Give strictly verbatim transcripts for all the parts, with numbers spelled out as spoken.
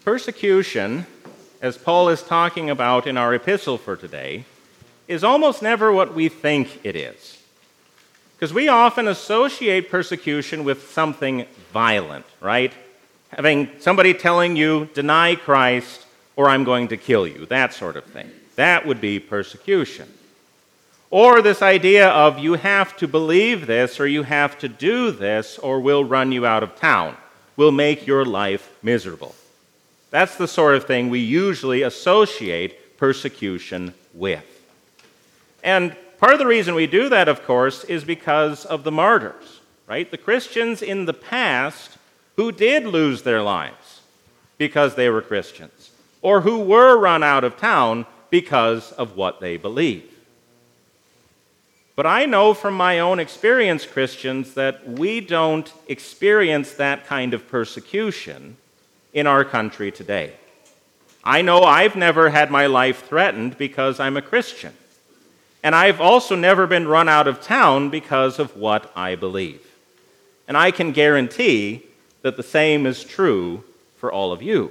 Persecution, as Paul is talking about in our epistle for today, is almost never what we think it is. Because we often associate persecution with something violent, right? Having somebody telling you, deny Christ, or I'm going to kill you, that sort of thing. That would be persecution. Or this idea of you have to believe this, or you have to do this, or we'll run you out of town. We'll make your life miserable. That's the sort of thing we usually associate persecution with. And part of the reason we do that, of course, is because of the martyrs, right? The Christians in the past who did lose their lives because they were Christians, or who were run out of town because of what they believed. But I know from my own experience, Christians, that we don't experience that kind of persecution in our country today. I know I've never had my life threatened because I'm a Christian. And I've also never been run out of town because of what I believe. And I can guarantee that the same is true for all of you.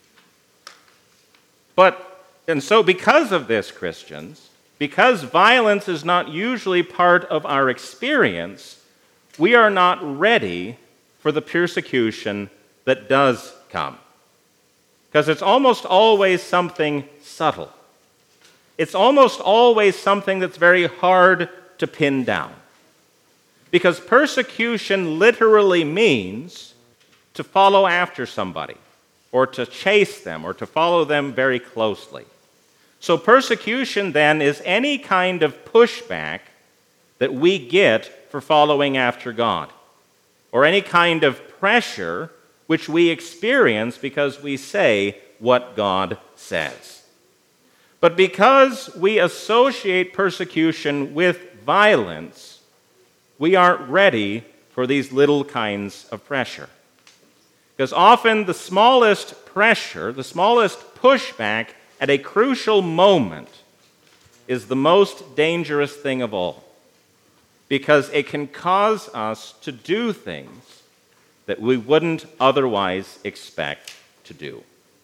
But, and so because of this, Christians, because violence is not usually part of our experience, we are not ready for the persecution that does come. Because it's almost always something subtle. It's almost always something that's very hard to pin down. Because persecution literally means to follow after somebody, or to chase them, or to follow them very closely. So persecution then is any kind of pushback that we get for following after God, or any kind of pressure which we experience because we say what God says. But because we associate persecution with violence, we aren't ready for these little kinds of pressure. Because often the smallest pressure, the smallest pushback at a crucial moment is the most dangerous thing of all. Because it can cause us to do things that we wouldn't otherwise expect to do.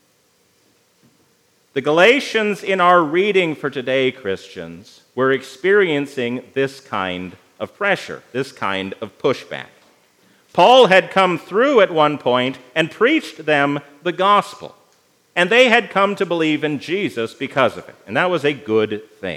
The Galatians in our reading for today, Christians, were experiencing this kind of pressure, this kind of pushback. Paul had come through at one point and preached them the gospel, and they had come to believe in Jesus because of it, and that was a good thing.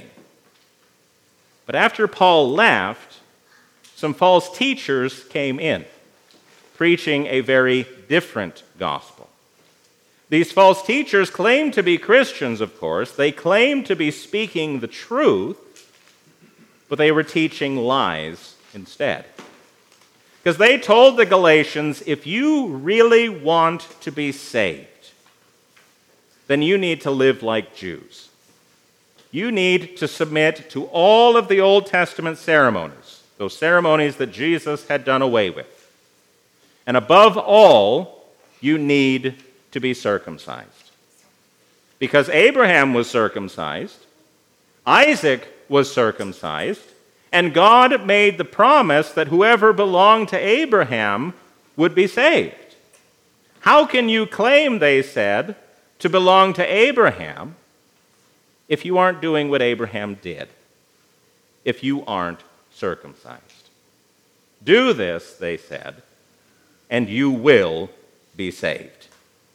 But after Paul left, some false teachers came in, preaching a very different gospel. These false teachers claimed to be Christians, of course. They claimed to be speaking the truth, but they were teaching lies instead. Because they told the Galatians, if you really want to be saved, then you need to live like Jews. You need to submit to all of the Old Testament ceremonies, those ceremonies that Jesus had done away with. And above all, you need to be circumcised. Because Abraham was circumcised, Isaac was circumcised, and God made the promise that whoever belonged to Abraham would be saved. How can you claim, they said, to belong to Abraham if you aren't doing what Abraham did, if you aren't circumcised? Do this, they said, and you will be saved.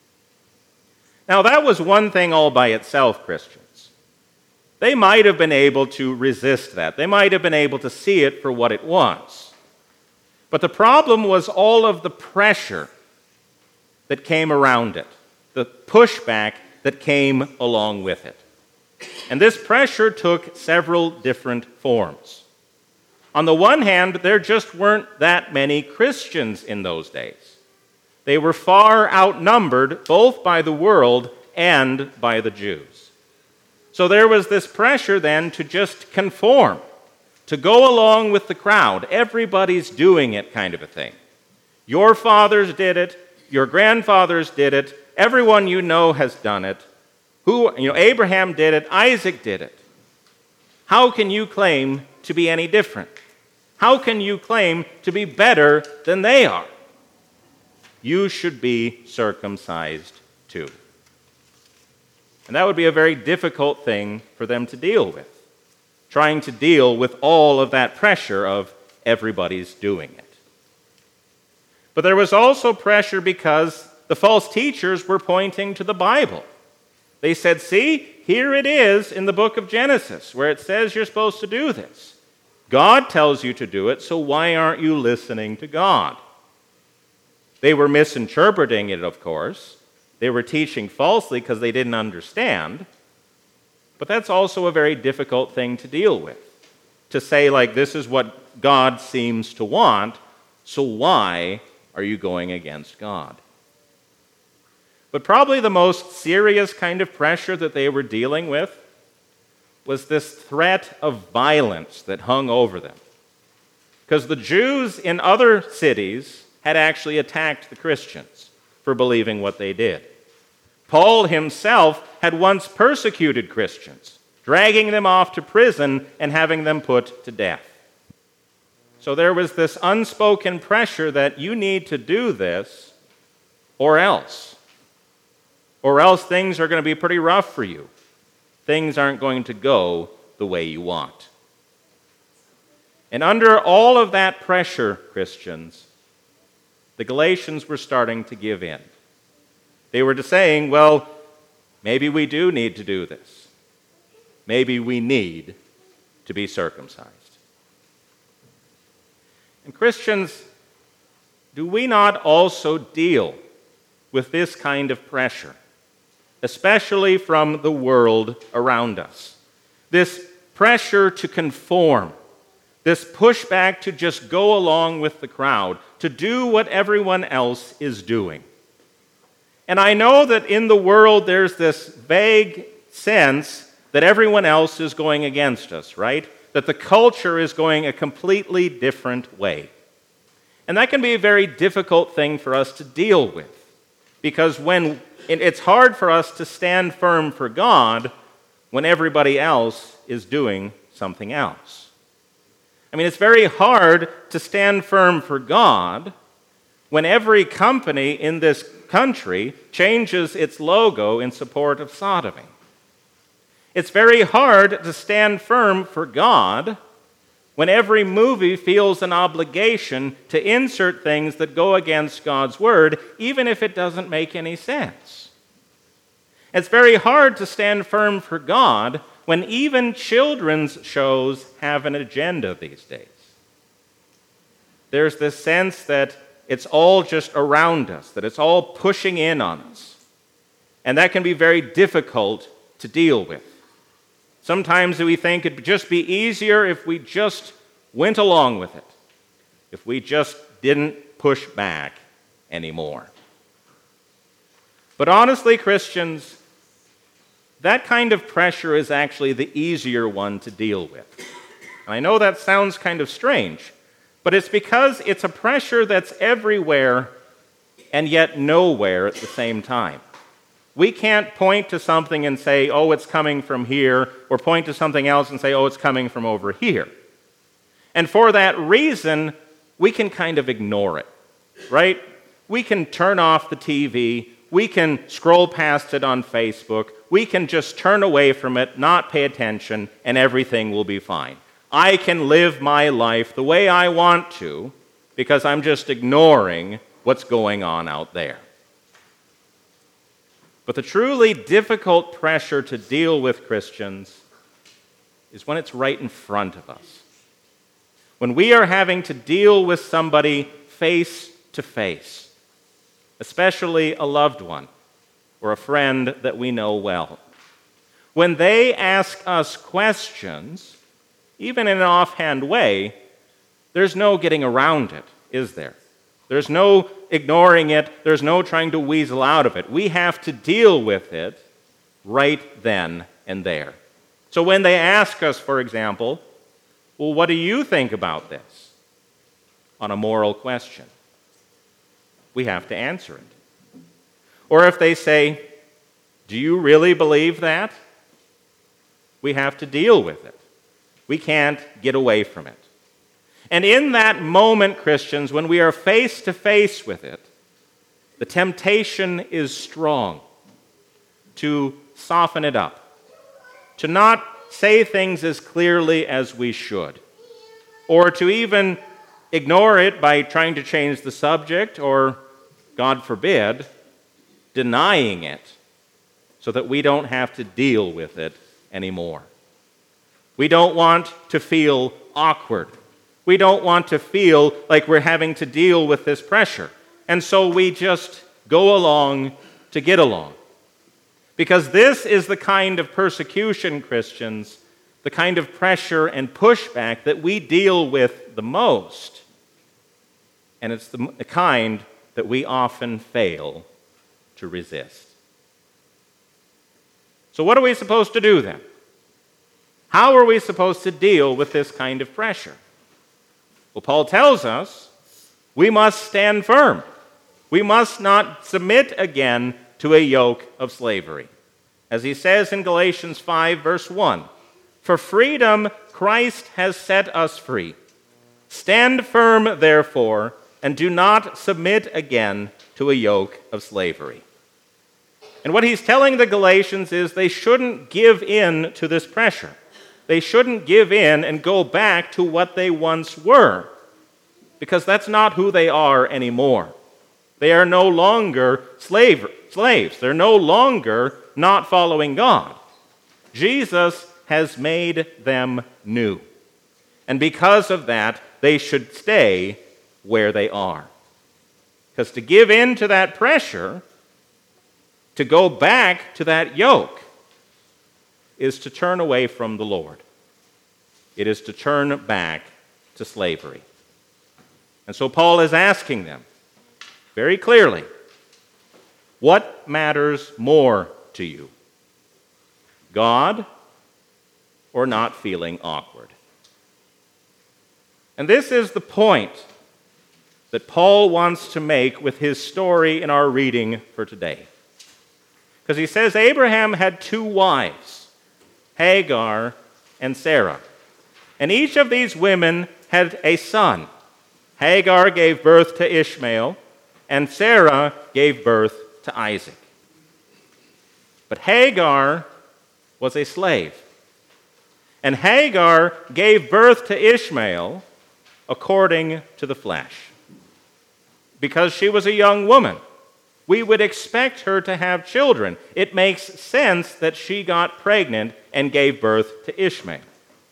Now, that was one thing all by itself, Christians. They might have been able to resist that. They might have been able to see it for what it was. But the problem was all of the pressure that came around it, the pushback that came along with it. And this pressure took several different forms. On the one hand, there just weren't that many Christians in those days. They were far outnumbered both by the world and by the Jews. So there was this pressure then to just conform, to go along with the crowd. Everybody's doing it kind of a thing. Your fathers did it, your grandfathers did it, everyone you know has done it. Who, you know, Abraham did it, Isaac did it. How can you claim to be any different? How can you claim to be better than they are? You should be circumcised to. And that would be a very difficult thing for them to deal with, trying to deal with all of that pressure of everybody's doing it. But there was also pressure because the false teachers were pointing to the Bible. They said, see, here it is in the book of Genesis where it says you're supposed to do this. God tells you to do it, so why aren't you listening to God? They were misinterpreting it, of course. They were teaching falsely because they didn't understand. But that's also a very difficult thing to deal with. To say, like, this is what God seems to want, so why are you going against God? But probably the most serious kind of pressure that they were dealing with was this threat of violence that hung over them. Because the Jews in other cities had actually attacked the Christians for believing what they did. Paul himself had once persecuted Christians, dragging them off to prison and having them put to death. So there was this unspoken pressure that you need to do this or else. Or else things are going to be pretty rough for you. Things aren't going to go the way you want. And under all of that pressure, Christians, the Galatians were starting to give in. They were saying, well, maybe we do need to do this. Maybe we need to be circumcised. And Christians, do we not also deal with this kind of pressure, especially from the world around us? This pressure to conform, this pushback to just go along with the crowd, to do what everyone else is doing. And I know that in the world there's this vague sense that everyone else is going against us, right? That the culture is going a completely different way. And that can be a very difficult thing for us to deal with, because when it's hard for us to stand firm for God when everybody else is doing something else. I mean, it's very hard to stand firm for God when every company in this country changes its logo in support of sodomy. It's very hard to stand firm for God when every movie feels an obligation to insert things that go against God's word, even if it doesn't make any sense. It's very hard to stand firm for God when even children's shows have an agenda these days. There's this sense that it's all just around us, that it's all pushing in on us. And that can be very difficult to deal with. Sometimes we think it'd just be easier if we just went along with it, if we just didn't push back anymore. But honestly, Christians, that kind of pressure is actually the easier one to deal with. And I know that sounds kind of strange, but it's because it's a pressure that's everywhere and yet nowhere at the same time. We can't point to something and say, oh, it's coming from here, or point to something else and say, oh, it's coming from over here. And for that reason, we can kind of ignore it, right? We can turn off the T V, we can scroll past it on Facebook, we can just turn away from it, not pay attention, and everything will be fine. I can live my life the way I want to because I'm just ignoring what's going on out there. But the truly difficult pressure to deal with, Christians, is when it's right in front of us. When we are having to deal with somebody face to face, especially a loved one or a friend that we know well. When they ask us questions, even in an offhand way, there's no getting around it, is there? There's no ignoring it. There's no trying to weasel out of it. We have to deal with it right then and there. So when they ask us, for example, well, what do you think about this? On a moral question, we have to answer it. Or if they say, do you really believe that? We have to deal with it. We can't get away from it. And in that moment, Christians, when we are face to face with it, the temptation is strong. to soften it up, to not say things as clearly as we should, or to even ignore it by trying to change the subject, or, God forbid, denying it so that we don't have to deal with it anymore. We don't want to feel awkward. We don't want to feel like we're having to deal with this pressure. And so we just go along to get along. Because this is the kind of persecution, Christians, the kind of pressure and pushback that we deal with the most. And it's the kind that we often fail to resist. So what are we supposed to do then? How are we supposed to deal with this kind of pressure? Well, Paul tells us we must stand firm. We must not submit again to a yoke of slavery. As he says in Galatians five, verse one, "For freedom Christ has set us free. Stand firm, therefore, and do not submit again to a yoke of slavery." And what he's telling the Galatians is they shouldn't give in to this pressure. They shouldn't give in and go back to what they once were, because that's not who they are anymore. They are no longer slave, slaves. They're no longer not following God. Jesus has made them new. And because of that, they should stay where they are. Because to give in to that pressure, to go back to that yoke, is to turn away from the Lord. It is to turn back to slavery. And so Paul is asking them very clearly, what matters more to you? God or not feeling awkward? And this is the point that Paul wants to make with his story in our reading for today. Because he says Abraham had two wives, Hagar and Sarah. And each of these women had a son. Hagar gave birth to Ishmael, and Sarah gave birth to Isaac. But Hagar was a slave. And Hagar gave birth to Ishmael according to the flesh. Because she was a young woman, we would expect her to have children. It makes sense that she got pregnant and gave birth to Ishmael.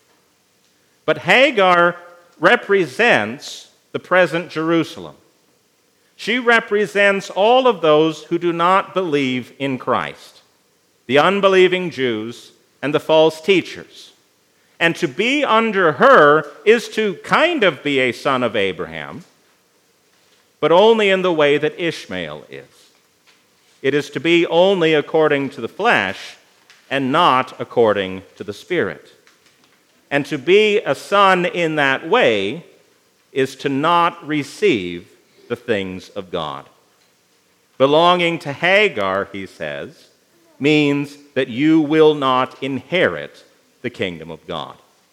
But Hagar represents the present Jerusalem. She represents all of those who do not believe in Christ, the unbelieving Jews and the false teachers. And to be under her is to kind of be a son of Abraham, but only in the way that Ishmael is. It is to be only according to the flesh and not according to the Spirit. And to be a son in that way is to not receive the things of God. Belonging to Hagar, he says, means that you will not inherit the kingdom of God.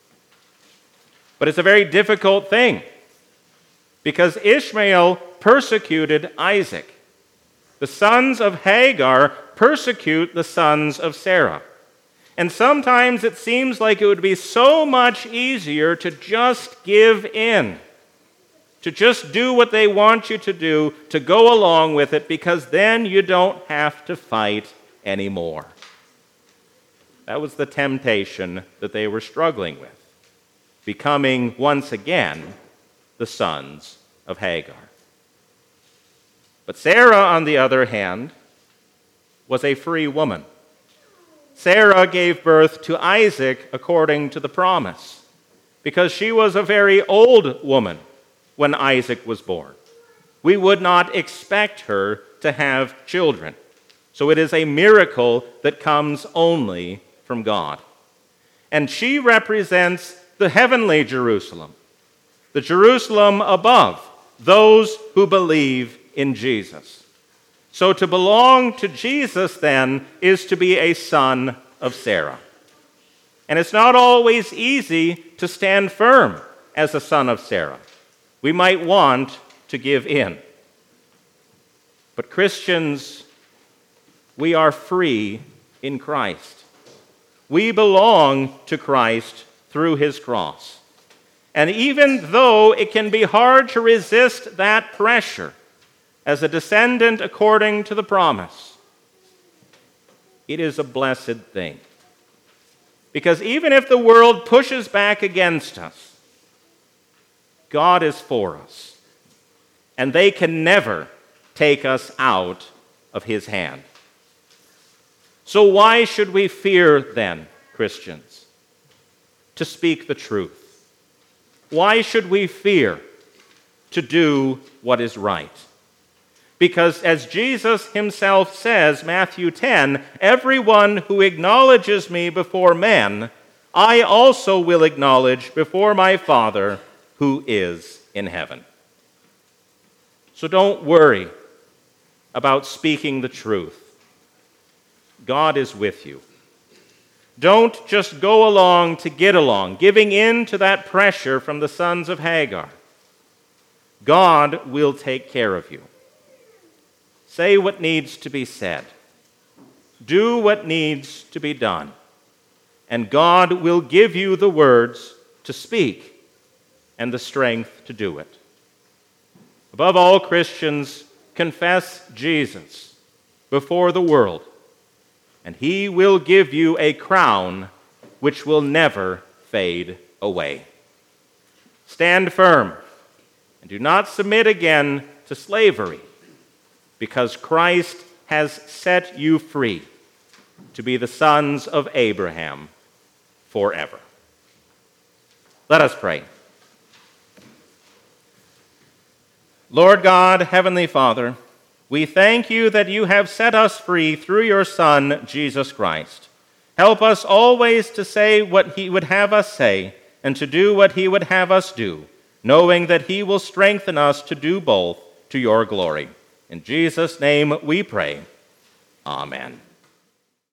But it's a very difficult thing, because Ishmael persecuted Isaac. The sons of Hagar persecute the sons of Sarah. And sometimes it seems like it would be so much easier to just give in, to just do what they want you to do, to go along with it, because then you don't have to fight anymore. That was the temptation that they were struggling with, becoming once again the sons of Hagar. But Sarah, on the other hand, was a free woman. Sarah gave birth to Isaac according to the promise, because she was a very old woman when Isaac was born. We would not expect her to have children. So it is a miracle that comes only from God. And she represents the heavenly Jerusalem, the Jerusalem above, those who believe in Jesus. So to belong to Jesus, then, is to be a son of Sarah. And it's not always easy to stand firm as a son of Sarah. We might want to give in. But Christians, we are free in Christ. We belong to Christ through his cross. And even though it can be hard to resist that pressure as a descendant according to the promise, it is a blessed thing. Because even if the world pushes back against us, God is for us, and they can never take us out of his hand. So why should we fear then, Christians, to speak the truth? Why should we fear to do what is right? Because as Jesus himself says, Matthew ten, everyone who acknowledges me before men, I also will acknowledge before my Father who is in heaven. So don't worry about speaking the truth. God is with you. Don't just go along to get along, giving in to that pressure from the sons of Hagar. God will take care of you. Say what needs to be said. Do what needs to be done. And God will give you the words to speak and the strength to do it. Above all, Christians, confess Jesus before the world, and he will give you a crown which will never fade away. Stand firm and do not submit again to slavery, because Christ has set you free to be the sons of Abraham forever. Let us pray. Lord God, Heavenly Father, we thank you that you have set us free through your Son, Jesus Christ. Help us always to say what he would have us say and to do what he would have us do, knowing that he will strengthen us to do both to your glory. In Jesus' name we pray. Amen.